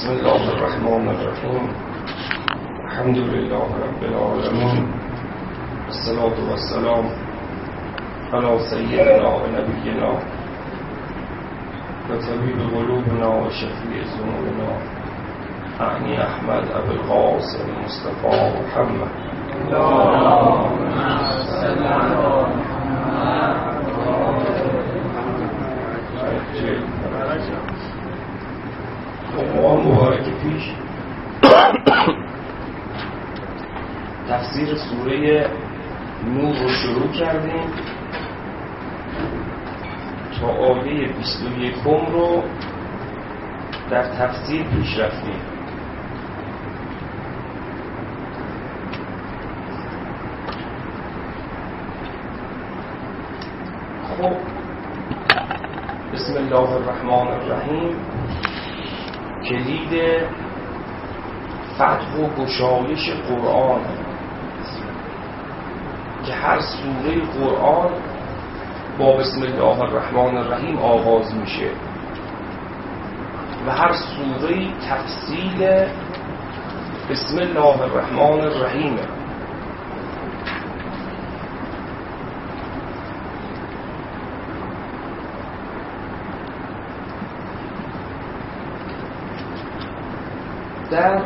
بسم الله الرحمن الرحیم. الحمد لله رب العالمین، الصلاة والسلام علی سیدنا و نبینا و طبیب قلوبنا و شفیع ذنوبنا اعنی احمد ابوالقاسم مصطفی محمد. اللهم صل علی محمد. مبارک پیش تفسیر سوره نور رو شروع کردیم تا آیه 21 رو در تفسیر پیش رفتیم. خب بسم الله الرحمن الرحیم کلید فتح و گشایش قرآن، که هر سوره قرآن با بسم الله الرحمن الرحیم آغاز میشه و هر سوره تفصیل بسم الله الرحمن الرحیم. در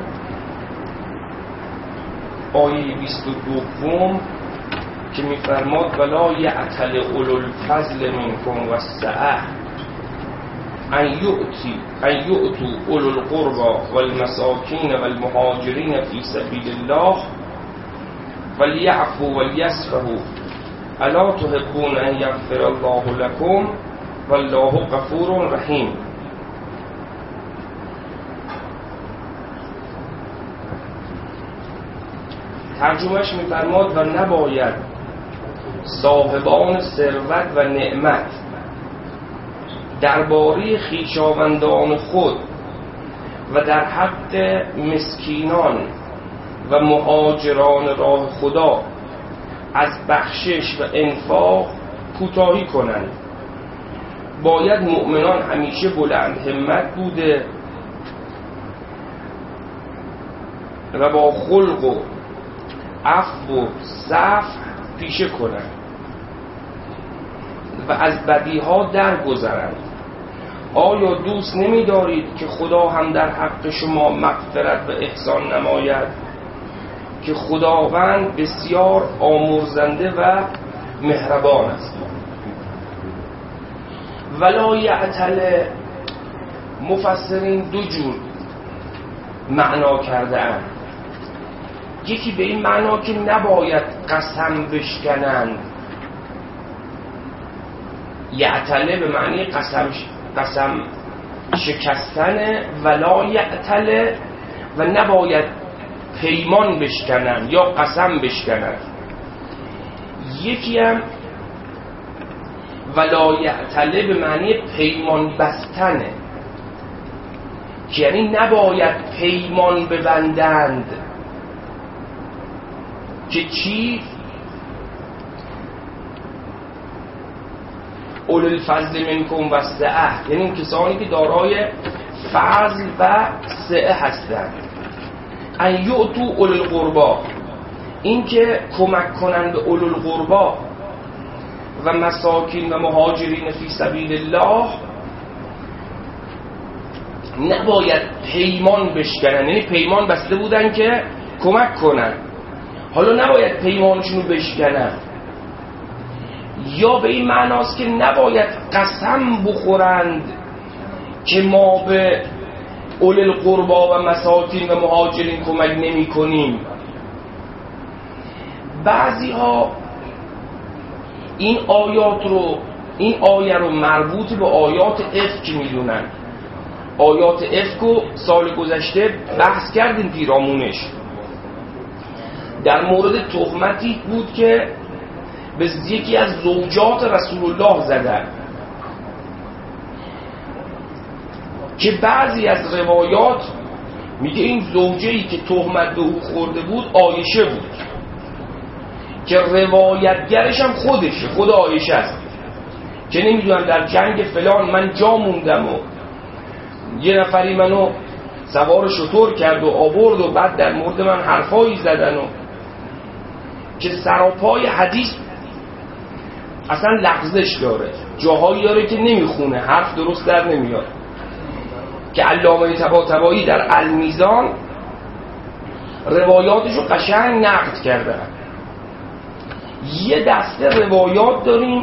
آیه 22 که می‌فرماد ولا یعتل اولو الفضل منکم والسعة ان یؤتوا اولو القربى والمساکین والمهاجرین فی سبیل الله ولیعفوا ولیصفحوا الا تحبون ان یغفر الله لكم والله غفور رحیم. ترجمهش می‌فرماد و نباید صاحبان ثروت و نعمت درباره خویشاوندان خود و در حق مسکینان و مهاجران راه خدا از بخشش و انفاق کوتاهی کنند. باید مؤمنان همیشه بلند همت بوده و با خلق و عفو و صفح پیشه کنند و از بدیها درگذرند. آیا دوست نمی دارید که خدا هم در حق شما مغفرت و احسان نماید که خداوند بسیار آمرزنده و مهربان است؟ ولا یعتل، مفسرین دو جور معنا کرده اند. یکی به این معنا که نباید قسم بشکنند، یعتله به معنی قسم شکستن، ولا یعتله و نباید پیمان بشکنند یا قسم بشکنند. یکی هم ولا یعتله به معنی پیمان بستنه، که یعنی نباید پیمان ببندند. که چی؟ اولو الفضل منکم و سعه، یعنی اون کسانی که دارای فضل و سعه هستند. ان یؤتوا اولو القربا، این که کمک کنند به اولو القربا و مساکین و مهاجرین فی سبیل الله. نباید پیمان بشکنن، یعنی پیمان بسته بودن که کمک کنند، حالا نباید پیمانشون رو بشکنن. یا به این معناست که نباید قسم بخورند که ما به اولو القربا و مساکین و مهاجرین کمک نمی کنیم. بعضی ها این آیه رو مربوط به آیات افک میدونن. آیات افک رو سال گذشته بحث کردیم پیرامونش. در مورد تهمتی بود که به یکی از زوجات رسول الله زدن، که بعضی از روایات میگه این زوجه‌ای که تهمت به او خورده بود عایشه بود، که روایتگرش هم خودشه، خود عایشه است، که نمیدونم در جنگ فلان من جا موندم و یه نفری منو سوار شطور کرد و آورد و بعد در مورد من حرفایی زدن و که سراپای حدیث اصلا لغزش داره، جاهایی داره که نمیخونه، حرف درست در نمیاد، که علامه طباطبایی در المیزان روایاتشو قشنگ نقد کردن. یه دسته روایات داریم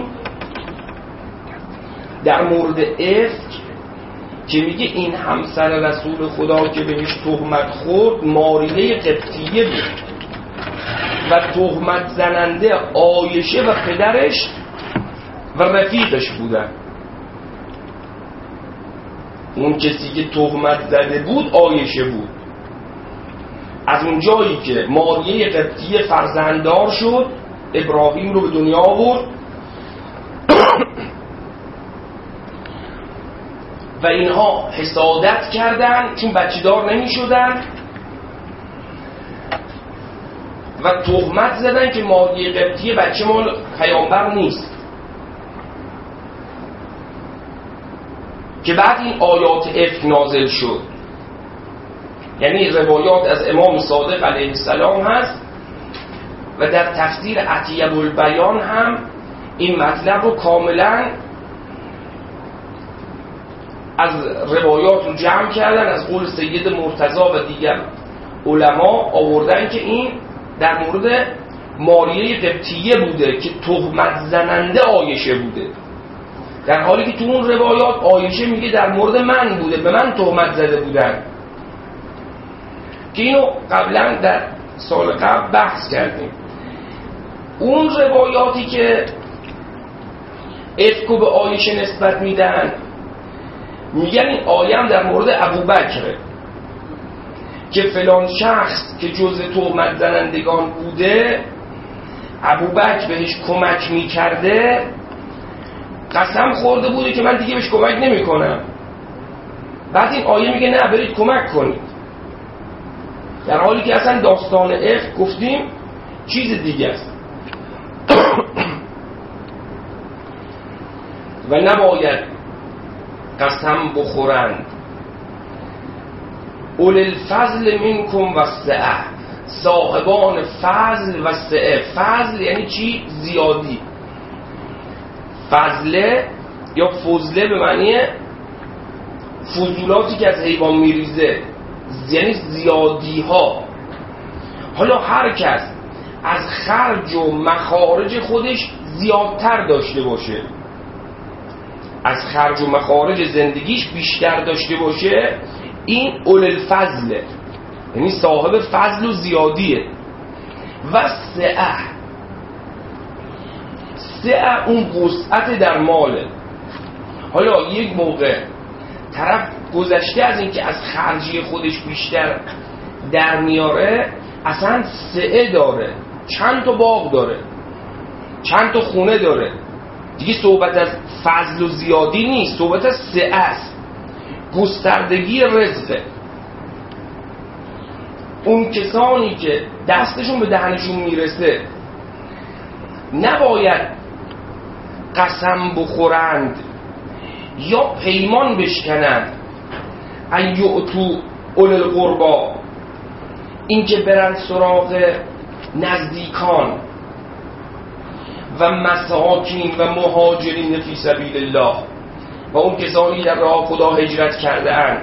در مورد افک که میگه این همسر رسول خدا که بهش تهمت خورد ماریه قبطیه بود و تهمت زننده عایشه و پدرش و رفیقش بودن. اون کسی که تهمت زده بود عایشه بود. از اون جایی که ماریه قبطیه فرزنددار شد، ابراهیم رو به دنیا آورد و اینها حسادت کردن چون بچه‌دار نمی شدن و تهمت زدن که ماریه قبطیه بچه مال پیامبر نیست، که بعد این آیات افک نازل شد. یعنی روایات از امام صادق علیه السلام هست و در تفسیر عطیه البیان هم این مطلب رو کاملا از روایات رو جمع کردن، از قول سید مرتضی و دیگر علما آوردن که این در مورد ماریه قبطیه بوده که تهمت زننده عایشه بوده، در حالی که تو اون روایات عایشه میگه در مورد من بوده، به من تهمت زده بودن، که اینو قبلا در سال قبل بحث کردیم. اون روایاتی که افکو به عایشه نسبت میدن میگن این آیم در مورد ابوبکره که فلان شخص که جزء تهمت زنندگان بوده ابوبکر بهش کمک میکرده قسم خورده بوده که من دیگه بهش کمک نمیکنم. بعد این آیه میگه نه برید کمک کنید، در حالی که اصلا داستان افک گفتیم چیز دیگه است. و نباید قسم بخورند اول الفضل منکم و السعه، صاحبان فضل و سعه. فضل یعنی چی؟ زیادی. فضله یا فضله به معنی فضولاتی که از حیوان میریزه، یعنی زیادی ها. حالا هر کس از خرج و مخارج خودش زیادتر داشته باشه، از خرج و مخارج زندگیش بیشتر داشته باشه، این اول الفضله، یعنی صاحب فضل و زیادیه. و سعه، سعه اون وسعت در ماله. حالا یک موقع طرف گذشته از این که از خرجی خودش بیشتر در میاره، اصلا سعه داره، چند تا باغ داره، چند تا خونه داره، دیگه صحبت از فضل و زیادی نیست، صحبت از سعه است، گستردگی رزقه. اون کسانی که دستشون به دهنشون میرسه نباید قسم بخورند یا پیمان بشکنند ان یعطوا اولی القربی، این که برن سراغ نزدیکان و مساکین و مهاجرین فی سبیل الله و اون کسانی در راه خدا هجرت کرده اند.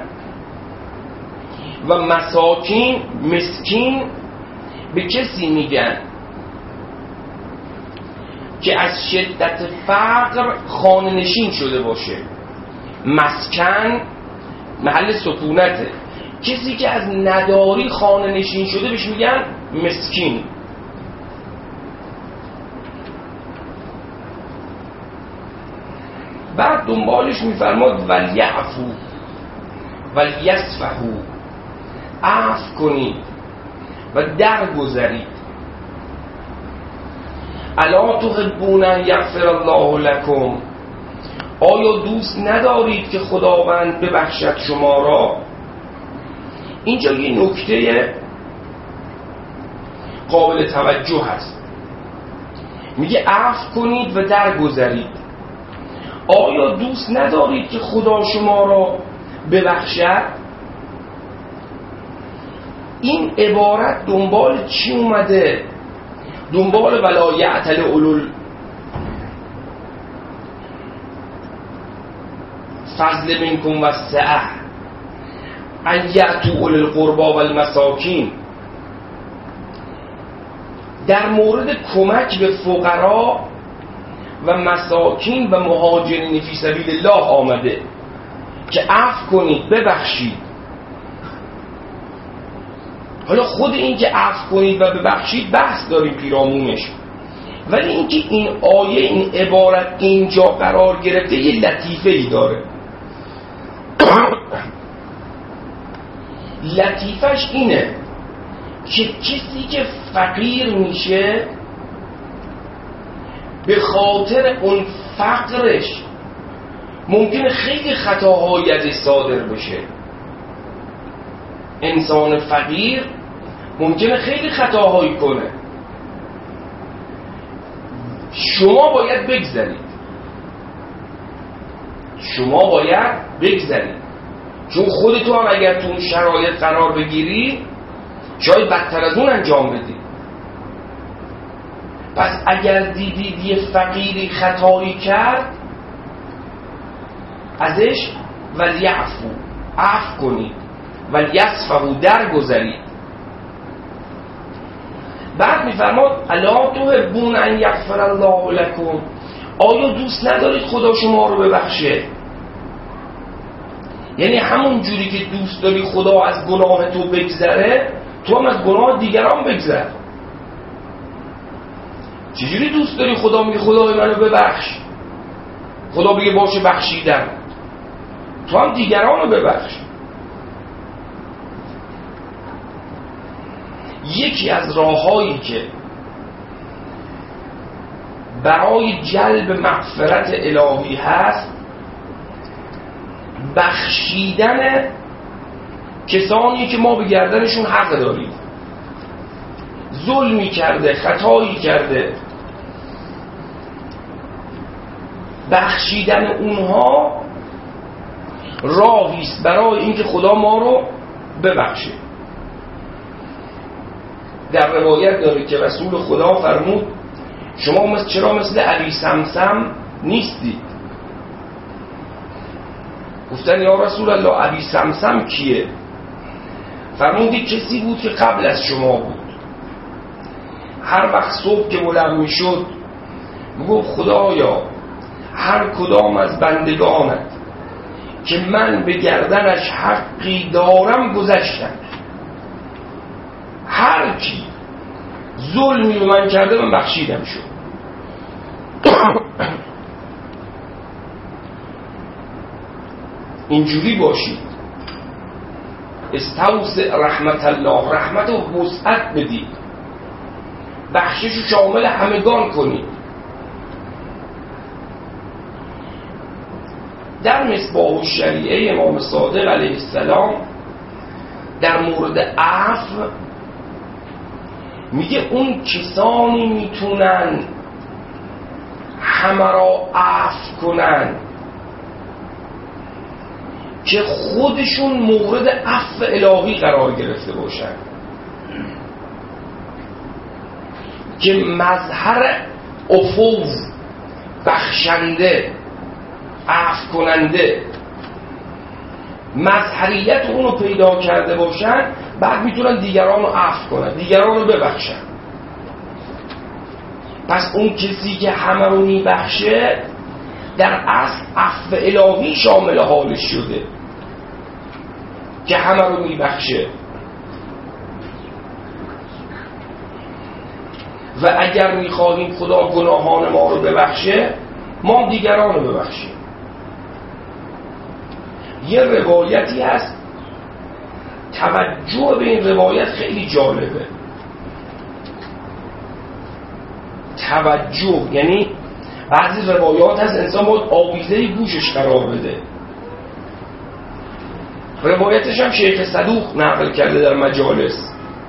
و مساکین، مسکین به کسی میگن که از شدت فقر خانه نشین شده باشه. مسکن محل سکونته، کسی که از نداری خانه نشین شده بهش میگن مسکین. بعد دنبالش میفرماد ولیعفو ولیصفحوا، عفو کنید و درگذرید. الا تحبون ان یغفر الله لکم، آیا دوست ندارید که خداوند ببخشد شما را؟ اینجا یه نکته قابل توجه هست، میگه عفو کنید و درگذرید. آیا دوست ندارید که خدا شما را ببخشد؟ این عبارت دنبال چی اومده؟ دنبال ولا یعتل اولو فضل منکم و سعه ان یأتوا اولی القربی و المساکین. در مورد کمک به فقرا و مساکین و مهاجرین فی سبیل الله آمده که عفو کنید، ببخشید. حالا خود این که عفو کنید و ببخشید بحث داریم پیرامونش، ولی اینکه این آیه، این عبارت اینجا قرار گرفته یه لطیفه ای داره. لطیفش اینه که کسی که فقیر میشه به خاطر اون فقرش ممکنه خیلی خطاهایی ازش صادر بشه. انسان فقیر ممکنه خیلی خطاهایی کنه. شما باید بگذرید، چون خودتو هم اگر تو اون شرایط قرار بگیری شاید بدتر از اون انجام بدی. پس اگر دیدید یه فقیری خطایی کرد ازش ولیعفو، عفو کنید، ولیصفحوا، درگذرید. بعد میفرماد الا تحبون ان یغفر الله لکم، آیا دوست ندارید خدا شما رو ببخشه؟ یعنی همون جوری که دوست داری خدا از گناه تو بگذره، تو هم از گناه دیگران بگذر. چجوری دوست داری خدا میگه خدای منو ببخش، خدا بگه باشه بخشیدم، تو هم دیگران رو ببخش. یکی از راه‌هایی که برای جلب مغفرت الهی هست بخشیدن کسانی که ما به گردنشون حق داریم. ظلمی کرده، خطایی کرده، بخشیدن اونها راهیست برای اینکه خدا ما رو ببخشه. در روایت داره که رسول خدا فرمود شما چرا مثل ابی سمسم نیستید؟ گفتن یا رسول الله ابی سمسم کیه؟ فرمودی کسی بود که قبل از شما بود. هر وقت صبح که بلند می شد میگفت خدایا هر کدام از بندگانت که من به گردنش حقی دارم گذشتن. هر کی ظلمی به من کرده من بخشیدم شد. اینجوری باشید. استوسع رحمت الله، رحمت رو وسعت بدید، بخشش رو شامل همگان کنید. در مصباح الشریعه امام صادق علیه السلام در مورد عفو میگه اون کسانی میتونن همه را عفو کنن که خودشون مورد عفو الهی قرار گرفته باشن، که مظهر عفو، بخشنده، عفو کننده، مظهریت اونو پیدا کرده باشن، بعد میتونن دیگران رو عفو کنن، دیگران رو ببخشن. پس اون کسی که همه رو میبخشه در اصل عفو الهی شامل حالش شده که همه رو میبخشه. و اگر میخواهیم خدا گناهان ما رو ببخشه، ما دیگران رو ببخشیم. یه روایتی هست، توجه به این روایت خیلی جالبه. توجه یعنی بعضی روایات هست انسان باید آویزه گوشش قرار بده. روایتش هم شیخ صدوق نقل کرده در مجالس.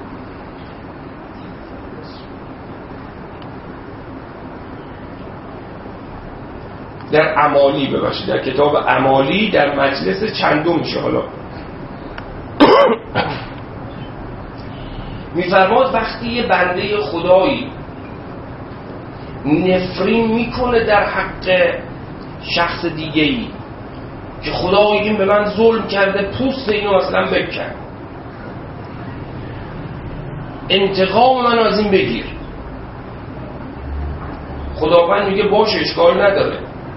در امالی، ببخشید در کتاب امالی در مجلس چندم میشه. حالا میفرماد وقتی یه بنده خدایی نفرین میکنه در حق شخص دیگه‌ای که خدا این به من ظلم کرده، پوست اینو اصلا بکن، انتقام من از این بگیر، خداوند میگه باشه اشکال نداره.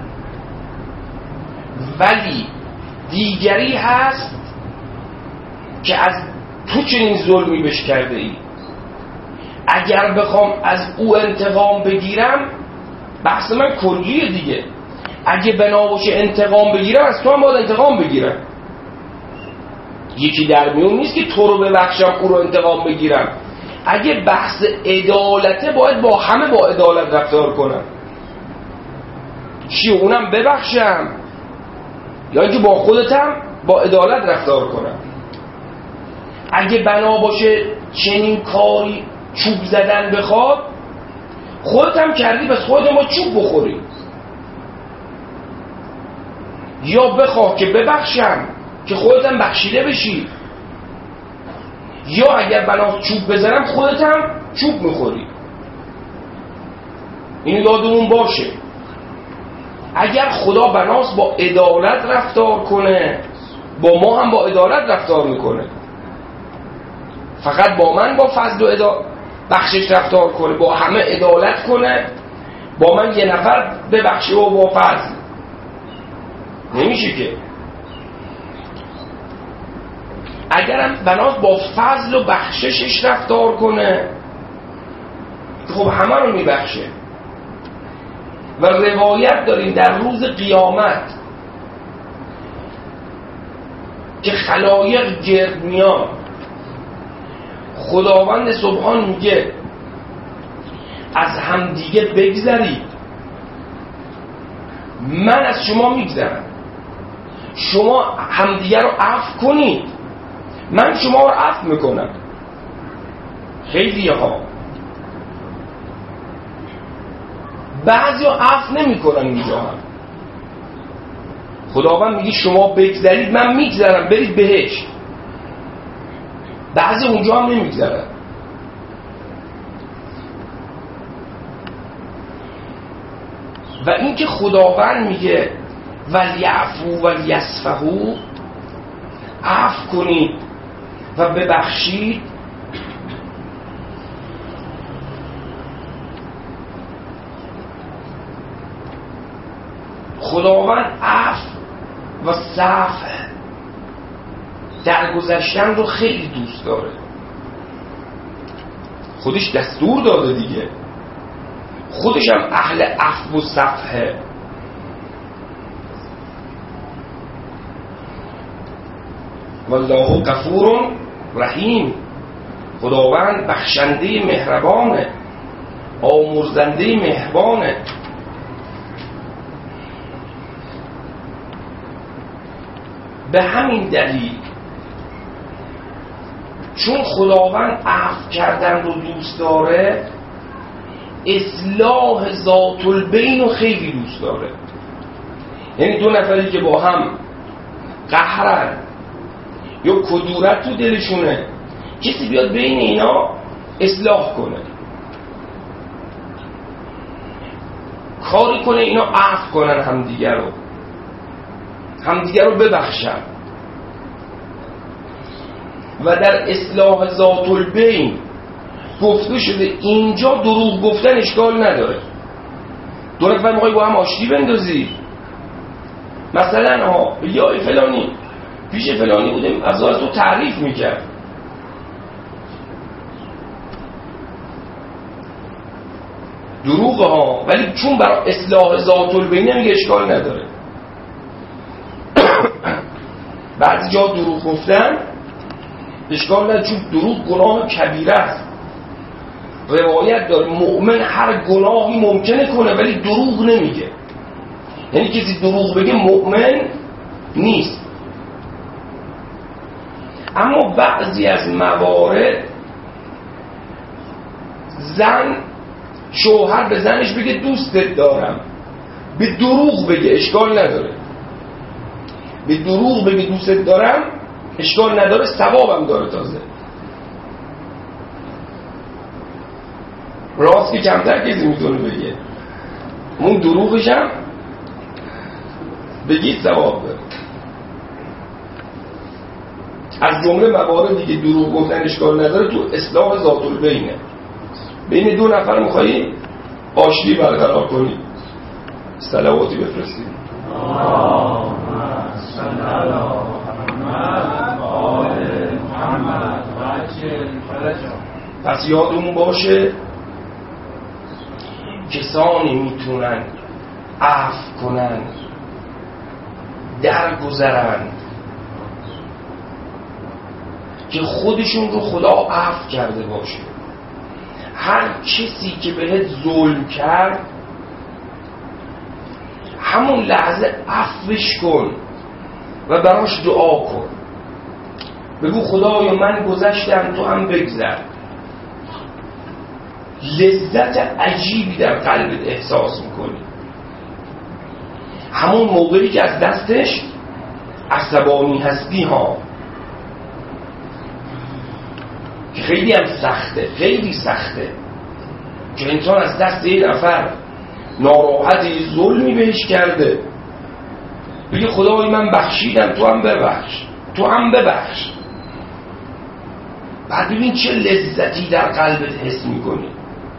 ولی دیگری هست که از تو چنین ظلمی بهش کرده ای، اگر بخوام از او انتقام بگیرم، بحث من کلیه دیگه، اگه بنا باشه انتقام بگیرم از تو هم باید انتقام بگیرم. یکی در میون نیست که تو رو ببخشم او رو انتقام بگیرم. اگه بحث عدالته باید با همه با عدالت رفتار کنم، چی اونم ببخشم یا اینکه با خودتم با عدالت رفتار کنم. اگه بنا باشه چنین کاری چوب زدن بخواد، خودت هم کردی بس خودت ما چوب بخوری، یا بخواه که ببخشم که خودت هم بخشیده بشی، یا اگر بنا چوب بزنم خودت هم چوب میخوری. این یادمون باشه اگر خدا بناست با عدالت رفتار کنه، با ما هم با عدالت رفتار میکنه. فقط با من با فضل و بخشش رفتار کنه، با همه عدالت کنه، با من یه نفر ببخشه و با فضل نمیشه که. اگرم بناست با فضل و بخششش رفتار کنه، خب همه رو میبخشه. و روایت داریم در روز قیامت که خلایق گرد میان، خداوند سبحان میگه از همدیگه بگذرید، من از شما میگذرم، شما همدیگه رو عفو کنید، من شما رو عفو میکنم. خیلی ها بعضی ها عفو نمیکنن، اینجا هم خداوند میگه شما بگذرید من میگذرم، برید بهشت. بعضی اونجا هم نمیگذرن. و اینکه خداوند میگه ولیعفو ولیصفحوا، عفو کنید و ببخشید، خداوند عفو و صفح درگذشتن رو خیلی دوست داره، خودش دستور داده دیگه، خودش هم اهل عفو و صفحه. والله غفور رحیم، خداوند بخشنده مهربانه، آمرزنده مهربانه. به همین دلیل چون خداوند عفو کردن رو دوست داره، اصلاح ذات البین رو خیلی دوست داره. یعنی دو نفری که با هم قهرن یا کدورت تو دلشونه، کسی بیاد بین اینا اصلاح کنه، کاری کنه اینا عفو کنن، همدیگر رو ببخشن. و در اصلاح ذات البین گفته شده اینجا دروغ گفتن اشکال نداره. دو نفر میخوای با هم آشتی بندازی، مثلا یا فلانی پیش فلانی بودیم از تو تعریف میکرد، دروغ ولی چون برای اصلاح ذات البین میگه اشکال نداره. بعضی جا دروغ گفتن اشکال نداره، چون دروغ گناه کبیره است. روایت داره مؤمن هر گناهی ممکنه کنه ولی دروغ نمیگه. یعنی کسی دروغ بگه مؤمن نیست. اما بعضی از موارد زن شوهر به زنش بگه دوستت دارم، به دروغ بگه اشکال نداره، به دروغ بگه دوستت دارم اشکال نداره، ثوابم داره تازه. راست که کمتر کسی میتونه بگه، اون دروغش هم بگید ثواب داره. از جمله مواردی که دروغ گفتن اشکال نداره تو اصلاح ذات البینه، بین دو نفر میخوایی آشتی برقرار کنی، صلواتی بفرستید. پس یادمون باشه کسانی میتونن عفو کنن، درگذرن که خودشون رو خدا عفو کرده باشه. هر کسی که بهت ظلم کرد همون لحظه عفوش کن و براش دعا کن، بگو خدایا من گذشتم تو هم بگذر. لذت عجیبی در قلبت احساس میکنی. همون موقعی که از دستش عصبانی هستی ها، که خیلی هم سخته، خیلی سخته که انسان از دست یه نفر ناراحتی ظلمی بهش کرده بگه خدای من بخشیدم تو هم ببخش، تو هم ببخش. بعد ببین چه لذتی در قلبت حس میکنی.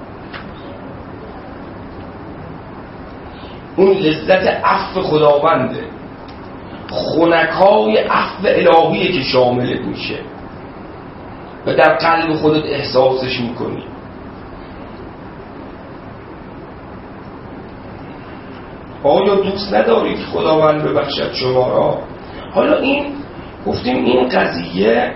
اون لذت عفو خداونده، خنکای عفو الهیه که شاملت میشه و در قلب خودت احساسش میکنی. آیا دوست نداری که خداوند ببخشد شما را؟ حالا این گفتیم این قضیه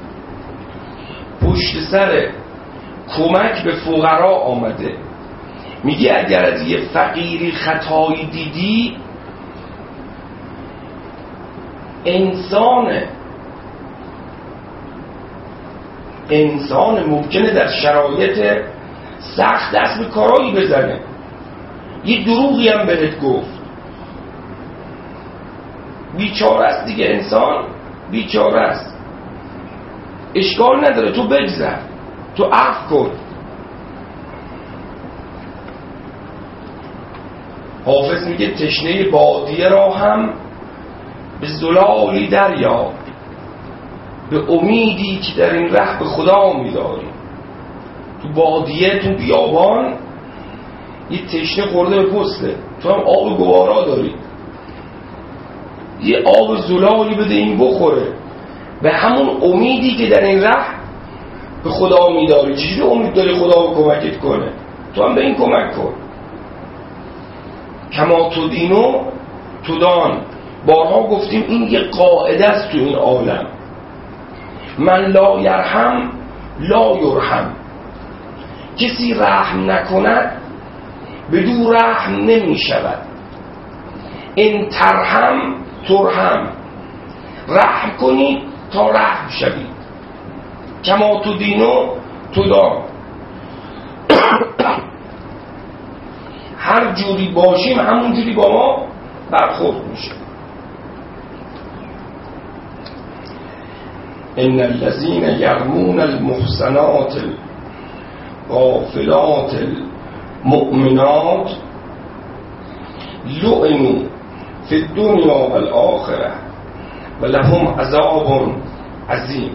پشت سر کمک به فقرا آمده. میگه اگر از یه فقیری خطایی دیدی، انسان ممکنه در شرایط سخت دست به کارایی بزنه، یه دروغی هم بهت گفت، بیچاره است دیگه، انسان بیچاره است. اشکال نداره، تو بگذر، تو عفو کن. حافظ میگه تشنه بادیه را هم به زلالی دریاب، به امیدی که در این ره به خدا میداری. تو بادیه، تو بیابان یه تشنه خورده به پسته، تو هم آب گوارا داری، یه آب زلالی بده این بخوره، به همون امیدی که در این ره به خدا میداری. چجوری امید داری خدا به کمکت کنه؟ تو هم به این کمک کن. کما تو دینو تو دان. بارها گفتیم این یه قاعده است تو این عالم، من لا یرحم لا یرحم. کسی رحم نکند بدو رحم نمی شود. ان ترحم ترحم، رحم کنید تا رحم شوید. کما تو دینو تو دان. هر جوری باشیم همون جوری با ما برخورد میشه. ان الذين يرمون المحصنات الغافلات المؤمنات لعنوا في الدنيا والآخرة ولهم عذاب عظیم.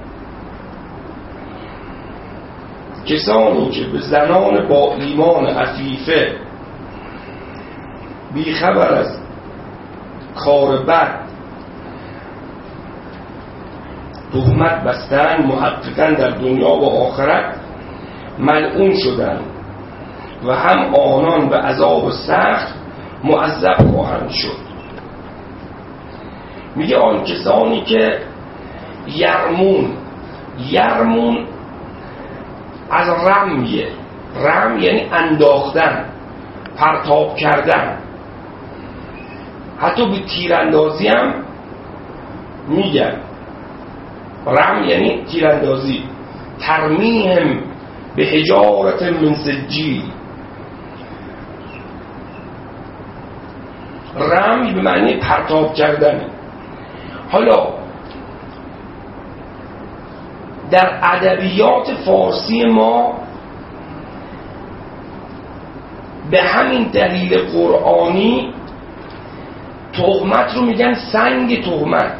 کسانی که به زنان با ایمان عفیفه بیخبر از کار بد تهمت بستن، محققاً در دنیا و آخرت ملعون شدند و هم آنان به عذاب سخت معذب خواهند شد. میگه آن کسانی که یرمون از رمیه، رم یعنی انداختن، پرتاب کردن، حتی به تیراندازی هم میگن. رم یعنی تیراندازی. ترمیهم به حجارت من سجیل. رمی به معنی پرتاب کردن. حالا در ادبیات فارسی ما به همین دلیل قرآنی تهمت رو میگن سنگ تهمت.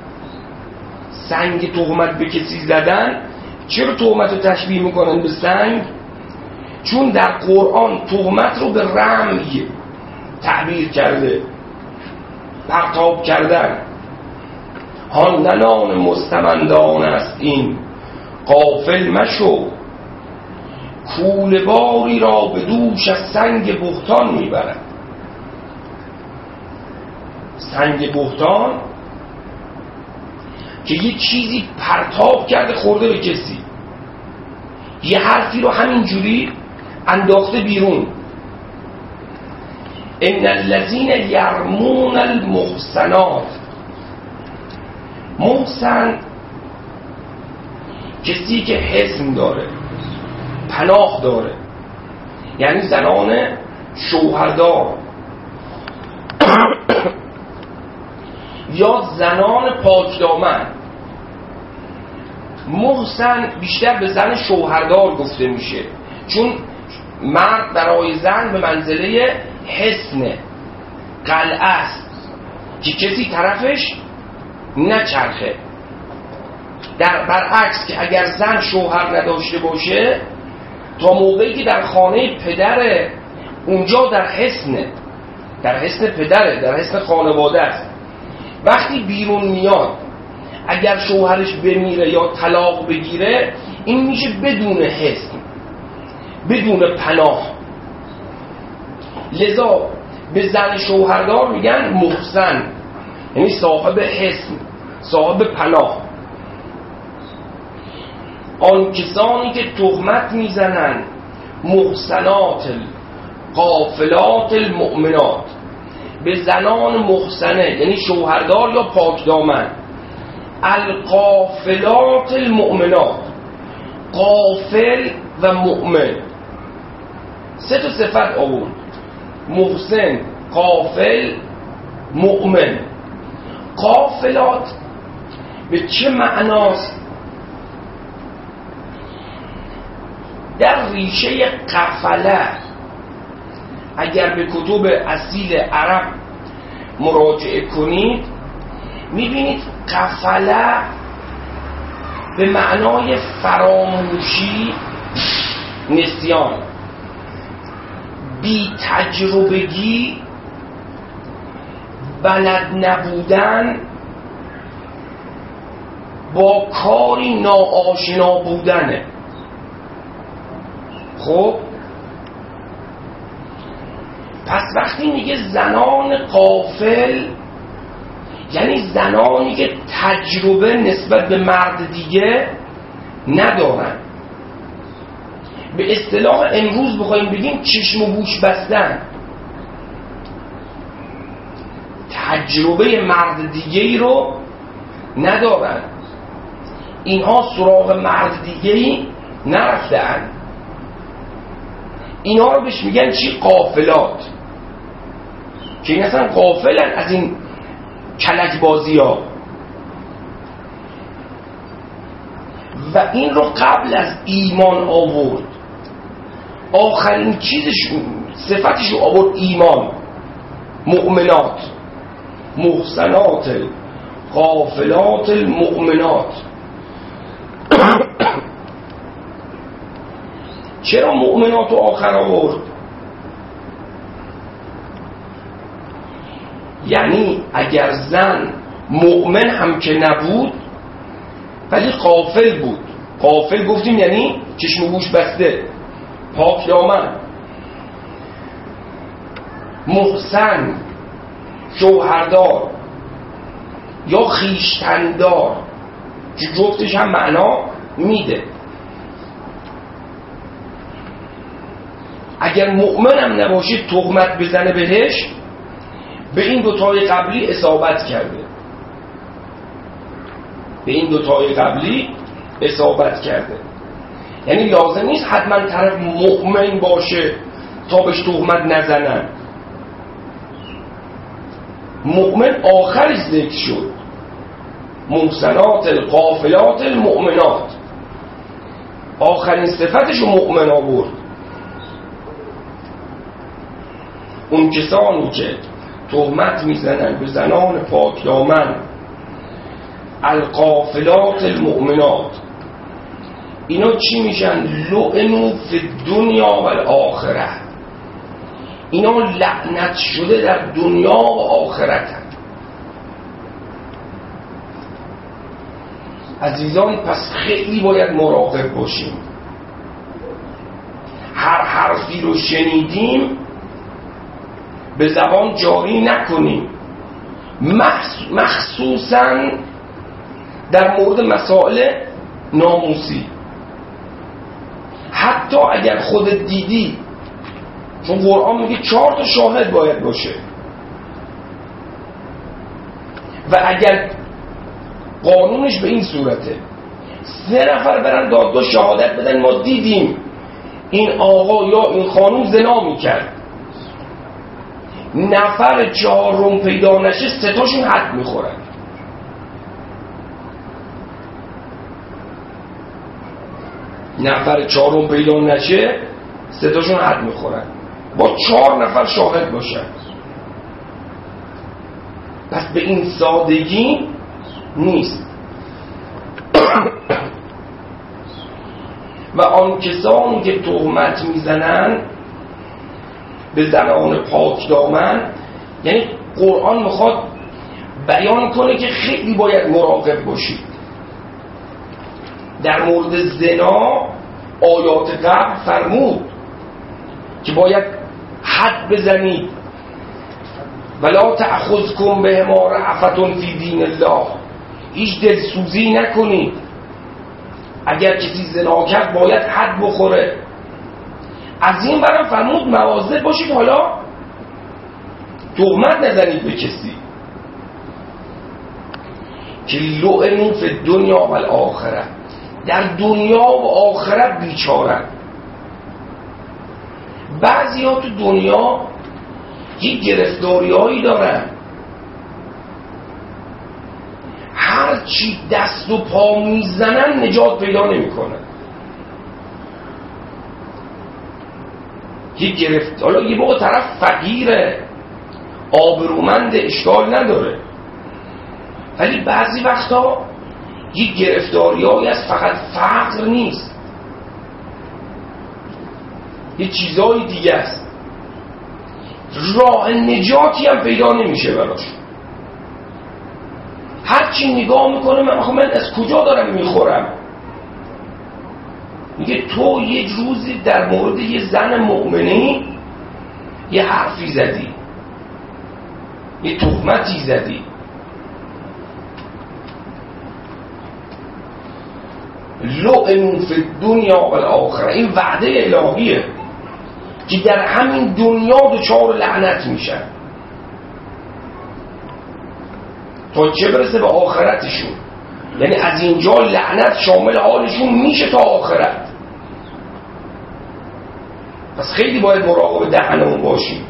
سنگ تهمت به کسی زدن. چرا تهمت رو تشبیه میکنن به سنگ؟ چون در قرآن تهمت رو به رمی تعبیر کرده، پرتاب کردن. هاندنان مستمندان است این، غافل مشو، کوله باری را به دوش از سنگ بهتان میبرد. سنگ بهتان که یه چیزی پرتاب کرده خورده به کسی، یه حرفی رو همینجوری انداخته بیرون. ان الذين يرمون المحصنات، محسن کسی که حصن داره، پناه داره، یعنی زنان شوهردار یا زنان پاکدامن. محسن بیشتر به زن شوهردار گفته میشه، چون مرد برای زن به منزله حصن، قلعه است که کسی طرفش نچرخه. در برعکس که اگر زن شوهر نداشته باشه، تا موقعی که در خانه پدره، اونجا در حصن پدره، در حصن خانواده است. وقتی بیرون میاد، اگر شوهرش بمیره یا طلاق بگیره، این میشه بدون حصن، بدون پناه. لذا به زن شوهردار میگن محسن، یعنی صاحب حصن، صاحب پناه. آن کسانی که تهمت میزنن محسنات غافلات المؤمنات، به زنان محسنه یعنی شوهردار یا پاکدامن، الغافلات المؤمنات، غافل و مؤمن، سه تا صفت آورد: محسن، غافل، مؤمن. غافلات به چه معناست؟ در ریشه قفله اگر به کتب اصیل عرب مراجعه کنید، میبینید قفله به معنای فراموشی، نسیان، بی تجربگی، بلد نبودن، با کاری ناآشنا بودنه. خب پس وقتی میگه زنان غافل، یعنی زنانی که تجربه نسبت به مرد دیگه ندارن. به اصطلاح امروز بخوایم بگیم چشم و گوش بستن، تجربه مرد دیگه‌ای رو ندارن. اینها سراغ مرد دیگه‌ای نرفتن. اینا رو بهش میگن چی؟ غافلات. که این اصلا غافلن از این کلک بازی ها. و این رو قبل از ایمان آورد، آخرین چیزش، صفتش رو آورد ایمان. مؤمنات، محسنات، غافلات المؤمنات. چرا مؤمنات رو آخر آورد؟ یعنی اگر زن مؤمن هم که نبود ولی غافل بود. غافل گفتیم یعنی چشم و گوش بسته، پاک دامن. محسن، شوهردار یا خویشتندار، که جفتش هم معنا میده. اگر مؤمن هم نباشه تهمت بزنه بهش، به این دوتای قبلی اصابت کرده، به این دوتای قبلی اصابت کرده. یعنی لازم نیست حتما طرف مؤمن باشه تا بهش تهمت نزنن. مؤمن آخرش ذکر شد، محسنات الغافلات المؤمنات، آخرین صفتش رو مؤمن آورد. اون کسانی که تهمت میزنن به زنان پاکدامن الغافلات المؤمنات، اینا چی میشن؟ لعنوا فی الدنیا و الاخره، اینا لعنت شده در دنیا و آخرت. عزیزان پس خیلی باید مراقب باشیم، هر حرفی رو شنیدیم به زبان جاری نکنیم، مخصوصاً در مورد مسائل ناموسی. حتی اگر خودت دیدی، چون قرآن میگه 4 تا شاهد باید باشه، و اگر قانونش به این صورته 3 نفر برن دادگاه شهادت بدن ما دیدیم این آقا یا این خانوم زنا میکرد، نفر 4 پیدا نشه 3 تاشون حد میخورن. نفر 4 پیدا نشه 3 تاشون حد میخورن، با 4 نفر شاهد باشن. پس به این سادگی نیست. و آن کسانی که تهمت میزنن به زنان پاکدامن، یعنی قرآن میخواد بیان کنه که خیلی باید مراقب باشید. در مورد زنا آیات قبل فرمود که باید حد بزنید، ولا تأخذکم بهما رأفة فی دین الله، هیچ دلسوزی نکنید، اگر کسی زنا کرد باید حد بخوره. از این برم فرمود مواظب باشید حالا تهمت نزنید به کسی که لعنوا فی الدنیا و الاخره، در دنیا و آخرت بیچارن. بعضی ها تو دنیا یک گرفتاری هایی دارن، هر چی دست و پا میزنن نجات پیدا نمی کنن. یک گرفت، حالا یه موقع طرف فقیره آبرومند اشکال نداره، ولی بعضی وقتا یک گرفتاری هایی از فقط فقر نیست، یه چیزای دیگه است، راه نجاتی هم پیدا نمیشه براش. هرچی نگاه میکنه من از کجا دارم میخورم. میگه تو یه روزی در مورد یه زن مؤمنی یه حرفی زدی، یه تهمتی زدی، لعنوا فی الدنیا و الاخره، این وعده الهیه که در همین دنیا دچار لعنت میشن تا چه برسه به آخرتشون. یعنی از اینجا لعنت شامل حالشون میشه تا آخرت. پس خیلی باید مراقب دهنمون باشیم.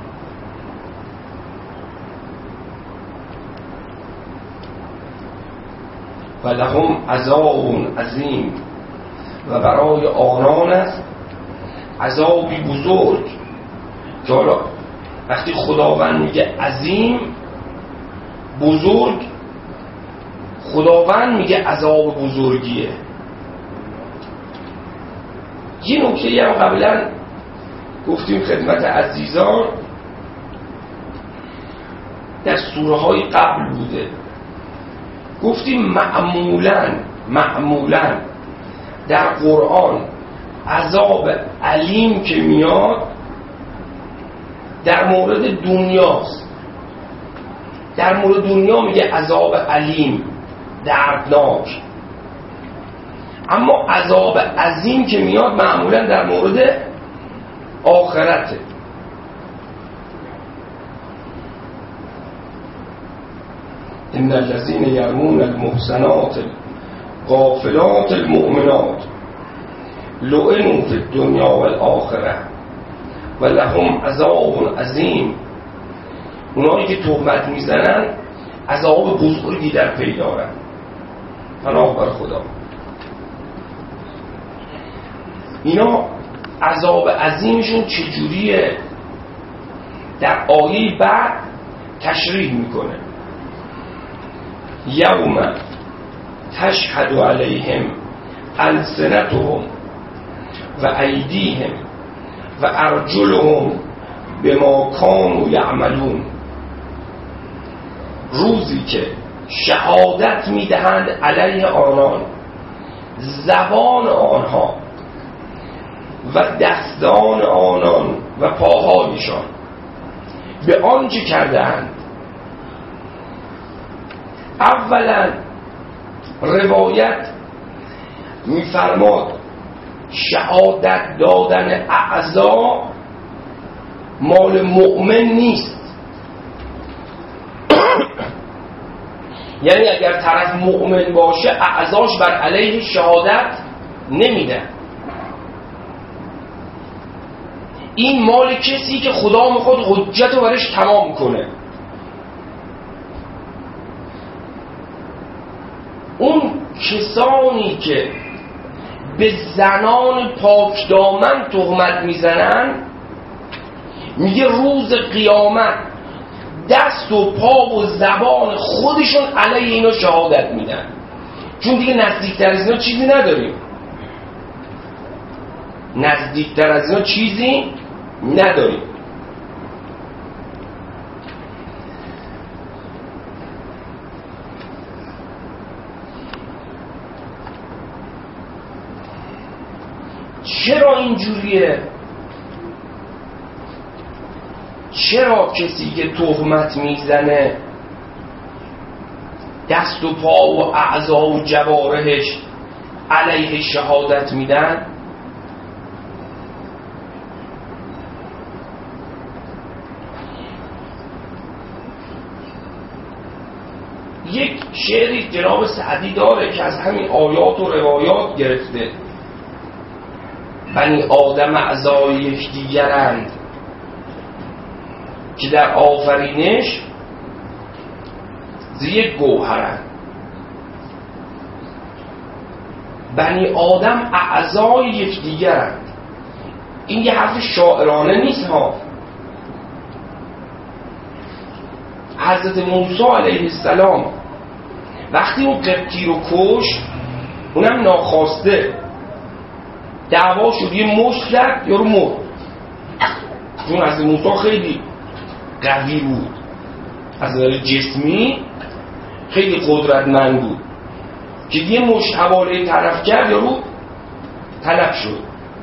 و لهم عذاب عظیم، و برای آنان است عذابی بزرگ. که حالا وقتی خداوند میگه عظیم بزرگ، خداوند میگه عذاب بزرگیه. یه نکته هم قبلا گفتیم خدمت عزیزان، در سوره های قبل بوده، گفتیم معمولاً در قرآن عذاب علیم که میاد در مورد دنیاست. در مورد دنیا میگه عذاب علیم دردناک، اما عذاب عظیم که میاد معمولا در مورد آخرته. ان الذين يرمون المحصنات الغافلات المؤمنات لعنوا في الدنيا والآخرة و لهم عذاب عظیم. اونایی که تهمت میزنن عذاب بزرگی در پی دارن. پناه بر خدا. اینا عذاب عظیمشون چجوریه؟ در آیه بعد تشریح میکنه. یوم تشهد علیهم السنتهم و ایدیهم و ارجلهم بما کانوا یعملون. روزی که شهادت میدهند علیه آنان زبان آنها و دستان آنان و پاهایشان به آنچه کردند. اولا روایت میفرماد شهادت دادن اعضا مال مؤمن نیست. یعنی اگر طرف مؤمن باشه اعضاش بر علیه شهادت نمیده. این مال کسی که خدا میخواد حجت رو برش تمام کنه. اون کسانی که به زنان پاک دامن تهمت میزنن میگه روز قیامت دست و پا و زبان خودشون علیه اینا شهادت میدن، چون دیگه نزدیکتر از اینا چیزی نداریم. نزدیکتر از اینا چیزی نداریم. چرا اینجوریه؟ چرا کسی که تهمت میزنه دست و پا و اعضا و جوارحش علیه شهادت میدن؟ یک شعری جناب سعدی داره که از همین آیات و روایات گرفته. بنی آدم اعضای یکدیگرند که در آفرینش ز یک گوهرند. بنی آدم اعضای یکدیگرند. این یه حرف شاعرانه نیست ها. حضرت موسی علیه السلام وقتی اون قبطی رو کشت، اونم ناخواسته، دعوا شد، یه مشت کرد یا رو مرد. چون حضرت موسی خیلی قوی بود، از نظر جسمی خیلی قدرتمند بود که یه مشت حواله طرف کرد یا رو تلف شد.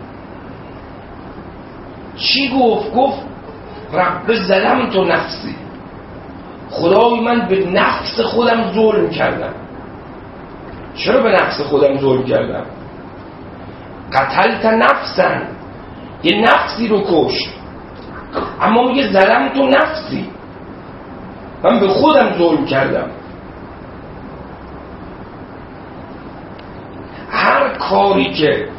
چی گفت؟ گفت رب ظلمت نفسی، خدای من به نفس خودم ظلم کردم. چرا به نفس خودم ظلم کردم؟ قتلت نفسن، یه نفسی رو کشت. اما میگه ظلمت نفسی، من به خودم ظلم کردم. هر کاری که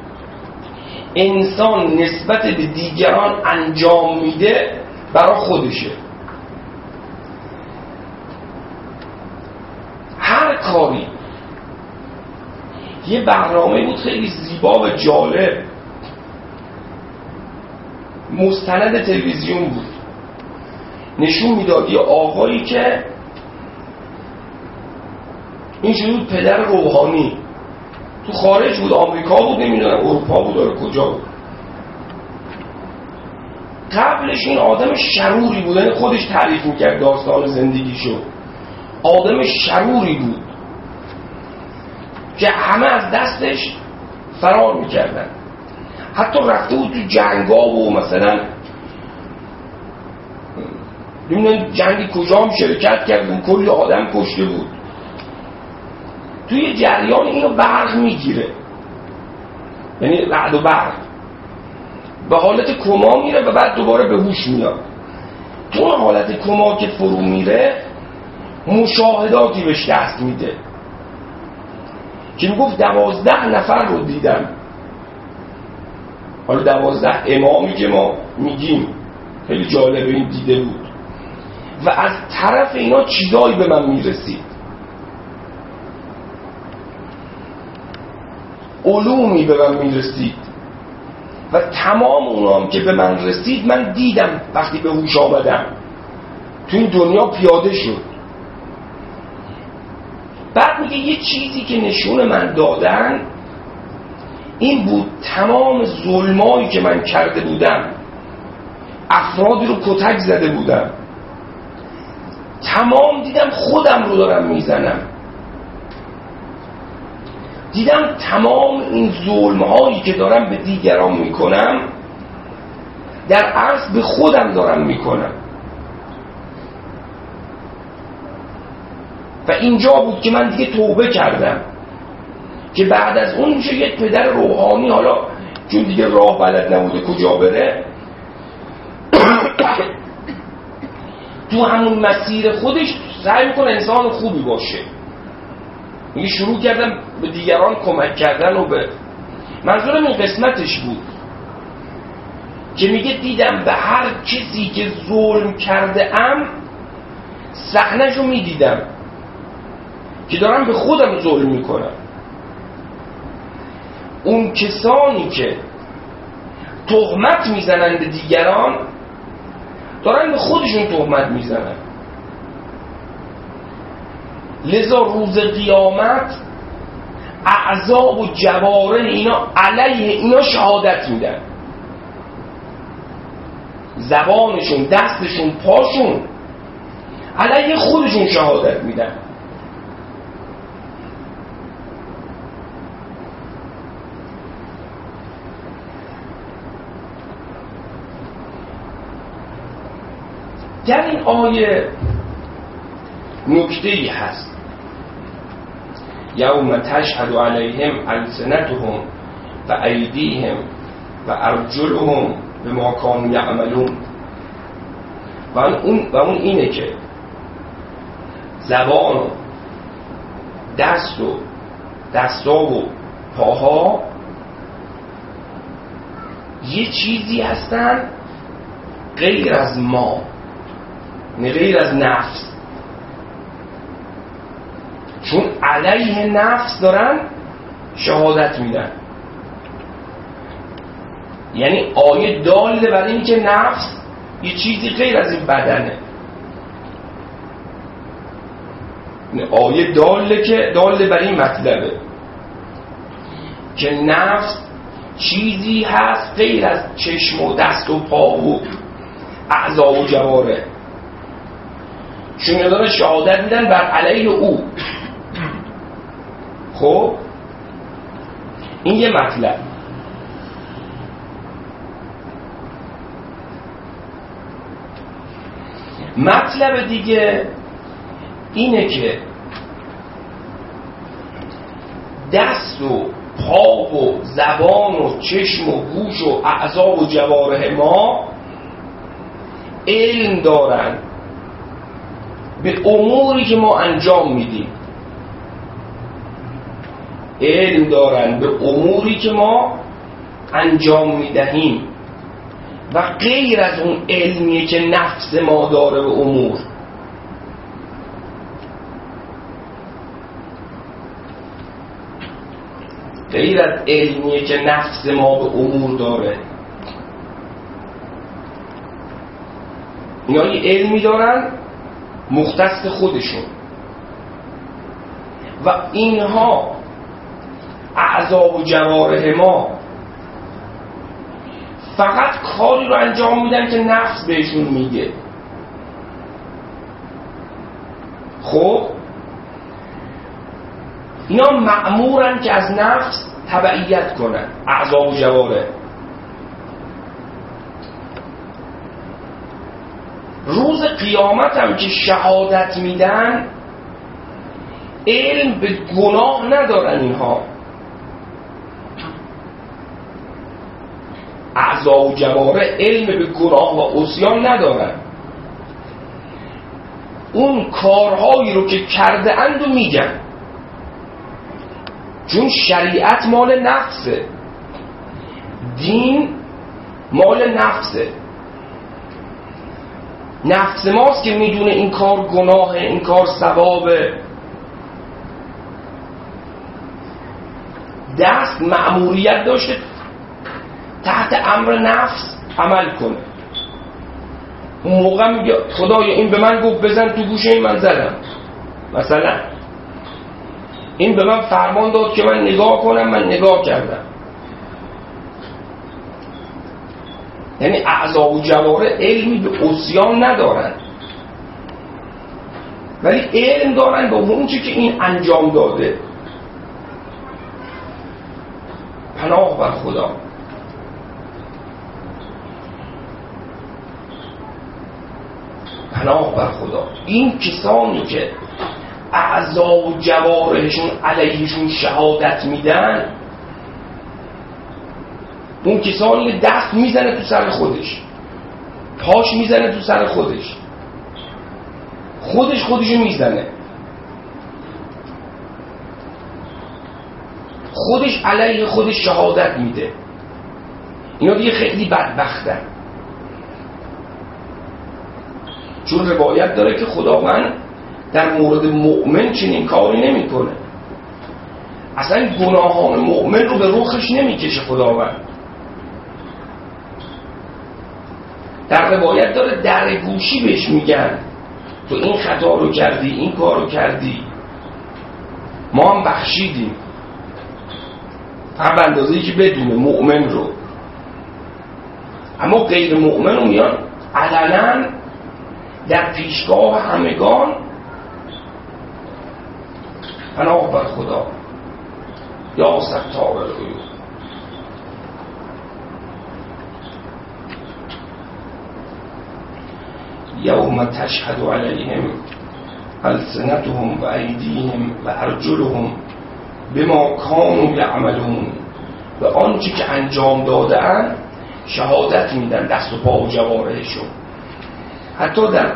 انسان نسبت به دیگران انجام میده برای خودشه. هر کاری. یه برنامه بود خیلی زیبا و جالب، مستند تلویزیون بود، نشون میداد یه آقایی که این شده پدر روحانی، تو خارج بود، آمریکا بود، نمیدونم اروپا بود یا کجا بود. قبلش این آدم شروری بود، یعنی خودش تعریف میکرد داستان زندگیشو. آدم شروری بود که همه از دستش فرار میکردن. حتی رفته بود تو جنگا و مثلا نمیدونم جنگی کجا هم شرکت کرد و کلی آدم کشته بود. توی جریان اینو برق میگیره، یعنی رعد و برق، به حالت کما میره و بعد دوباره به هوش میاد. تو اون حالت کما که فرو میره مشاهداتی بهش دست میده که میگفت 12 نفر رو دیدم. حالا 12 امامی که ما میگیم خیلی جالبه این دیده بود و از طرف اینا چیزایی به من میرسید، علومی به من میرسید و تمام اونام که به من رسید من دیدم وقتی به هوش آمدم تو این دنیا پیاده شد. بعد میگه یه چیزی که نشون من دادن این بود تمام ظلمایی که من کرده بودم، افرادی رو کتک زده بودم، تمام دیدم خودم رو دارم میزنم، دیدم تمام این ظلمهایی که دارم به دیگران میکنم در اصل به خودم دارم میکنم. و اینجا بود که من دیگه توبه کردم که بعد از اون میشه یک پدر روحانی، حالا چون دیگه راه بلد نبوده کجا بره تو همون مسیر خودش سعی میکنه انسان خوبی باشه. میگه شروع کردم به دیگران کمک کردن و به منظورم این قسمتش بود که میگه دیدم به هر کسی که ظلم کرده ام صحنه‌شو میدیدم که دارم به خودم ظلم میکنم. اون کسانی که تهمت میزنن به دیگران دارن به خودشون تهمت میزنن. لذا روز قیامت اعضا و جوارح اینا علیه اینا شهادت میدن، زبانشون، دستشون، پاشون علیه خودشون شهادت میدن. در این آیه نکته‌ای هست، یوم تشهد علیهم السنتهم و ایدیهم و ارجلهم بما کانوا یعملون. و اون اینه که زبان و دستا و پاها یه چیزی هستن غیر از ما، غیر از نفس، چون علیه نفس دارن شهادت میدن. یعنی آیه داله برای این که نفس یه چیزی غیر از این بدنه. آیه داله برای این مطلبه که نفس چیزی هست غیر از چشم و دست و پا و اعضا و جوارح، چون دارن شهادت میدن بر علیه او. خب این یه مطلب دیگه اینه که دست و پا و زبان و چشم و گوش و اعضا و جوارح ما علم دارن به اموری که ما انجام میدیم، علم دارن به اموری که ما انجام میدهیم و غیر از اون علمیه که نفس ما داره به امور. غیر از علمیه که نفس ما به امور داره. اینا یه علمی دارن مختص خودشون و اینها اعضا و جوارح ما فقط کاری رو انجام میدن که نفس بهشون میگه. خب اینا مأمورن که از نفس تبعیت کنن، اعضا و جوارح. روز قیامت هم که شهادت میدن علم به گناه ندارن. اینها اعضا و جوارح علم به گناه و عصیان ندارن. اون کارهایی رو که کرده اند و میگن، چون شریعت مال نفسه، دین مال نفسه. نفس ماست که میدونه این کار گناهه، این کار ثوابه. دست مأموریت داشته تحت امر نفس عمل کنه. اون موقع میگه خدایا این به من گفت بزن تو گوشه این، من زدم. مثلا این به من فرمان داد که من نگاه کنم، من نگاه کردم. یعنی اعضا و جوارح علمی به عصیان ندارن، ولی علم دارن به اون چی که این انجام داده. پناه بر خدا. پناه بر خدا. این کسانی که اعضا و جوارحشون علیهشون شهادت میدن، اون کسانی که دست میزنه تو سر خودش، پاش میزنه تو سر خودش، خودشو میزنه، خودش علیه خودش شهادت میده. اینا دیگه خیلی بدبختن، چون روایت داره که خداوند در مورد مؤمن چنین کاری نمیکنه. اصلا گناهان مؤمن رو به رخش نمیکشه خداوند. در روایت داره در گوشی بهش میگن تو این خطا رو کردی، این کار رو کردی، ما هم بخشیدیم. فقط به اندازه‌ای که بدونه مؤمن رو. اما غیر مؤمن رو میان علنا در پیشگاه همگان پناه بر خدا. یا ستار العیوب. یوم تشهد علیهم السنتهم و ایدیهم و ارجلهم بما کانوا یعملون. به آنچه که انجام دادن شهادت میدن، دست و پا و جوارحشون. حتی در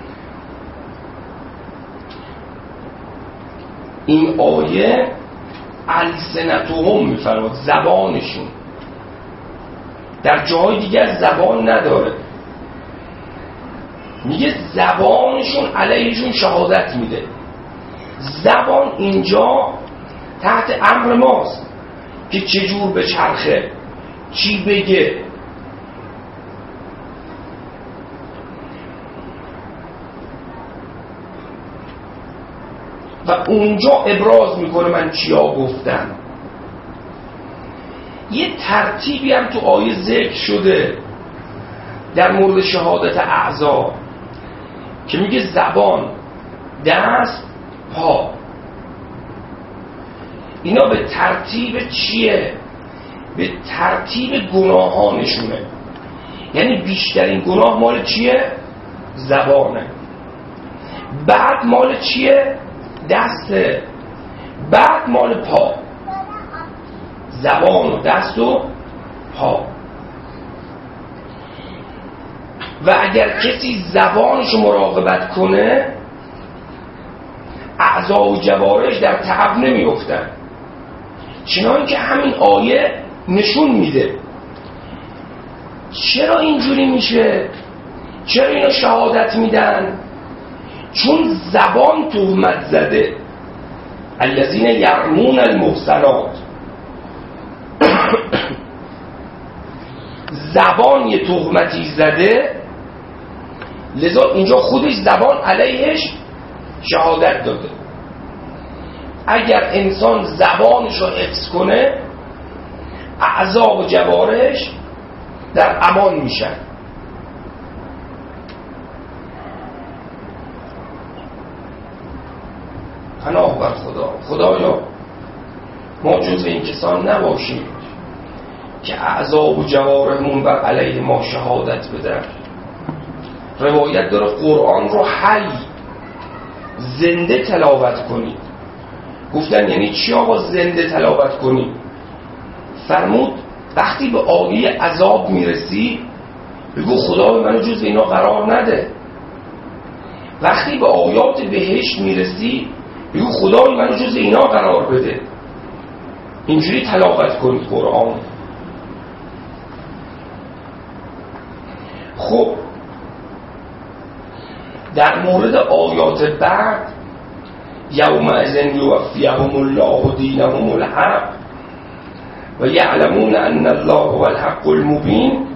این آیه السنتهم میفرماد، زبانشون. در جای دیگر زبان نداره، میگه زبانشون علیهشون شهادت میده. زبان اینجا تحت امر ماست که چجور به چرخه، چی بگه. و اونجا ابراز میکنه من چیا گفتم. یه ترتیبی هم تو آیه ذکر شده در مورد شهادت اعضا که میگه زبان، دست، پا. اینا به ترتیب چیه؟ به ترتیب گناهانشونه. یعنی بیشترین گناه مال چیه؟ زبانه. بعد مال چیه؟ دسته. بعد مال پا. زبان و دست و پا. و اگر کسی زبانش مراقبت کنه، اعضا و جوارحش در تعب نمیافتن. چنان که همین آیه نشون میده. چرا اینجوری میشه؟ چرا اینا شهادت میدن؟ چون زبان تهمت زده. الذین یرمون المحصنات. زبان یه تهمتی زده، لذا اینجا خودش زبان علیهش شهادت داده. اگر انسان زبانش رو حفظ کنه، اعضا و جوارحش در امان میشن. پناه بر خدا. خدایا ما جز این کسان نباشیم که اعضا و جوارحمون بر علیه ما شهادت بدن. روایت داره قرآن رو حی، زنده تلاوت کنید. گفتن یعنی چی آقا زنده تلاوت کنید؟ فرمود وقتی به آیه عذاب میرسی بگو خدا به منو جز اینا قرار نده. وقتی به آیات بهشت میرسی بگو خدا به منو جز اینا قرار بده. اینجوری تلاوت کنید قرآن. خب در مورد آیات بعد یومئذ یوفیهم الله دینهم الحق، و یعلمون ان الله هو الحق المبین.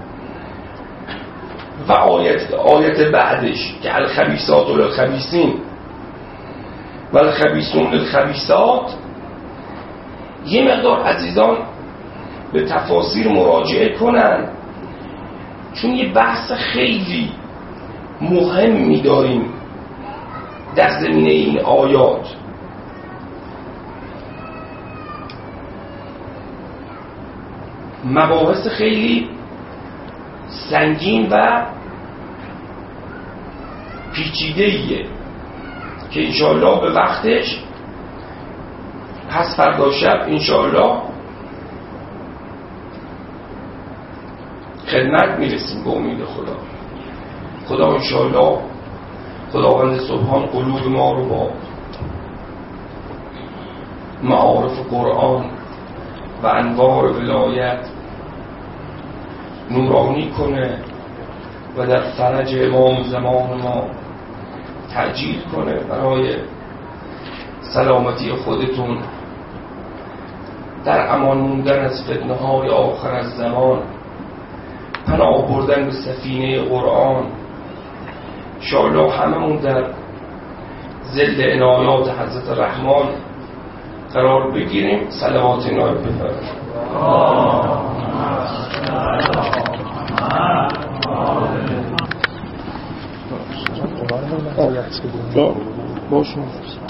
و آیت بعدش که الخبیثات للخبیثین و الخبیثون للخبیثات، یه مقدار عزیزان به تفاسیر مراجعه کنن، چون یه بحث خیلی مهمی داریم در زمینه این آیات. مباحث خیلی سنگین و پیچیده‌ایه که انشاءالله به وقتش پس فردا شب انشاءالله خدمت میرسیم به امید خدا. خدا انشاءالله خداوند سبحان قلوب ما رو با معارف قرآن و انوار ولایت نورانی کنه و در فرج امام زمان ما تعجیل کنه برای سلامتی خودتون، در امان موندن از فتنه های آخر از زمان، پناه بردن به سفینه قرآن. انشاءالله هممون در ظل عنایات حضرت رحمان قرار بگیریم. صلوات نایب بفرمایید. باشه.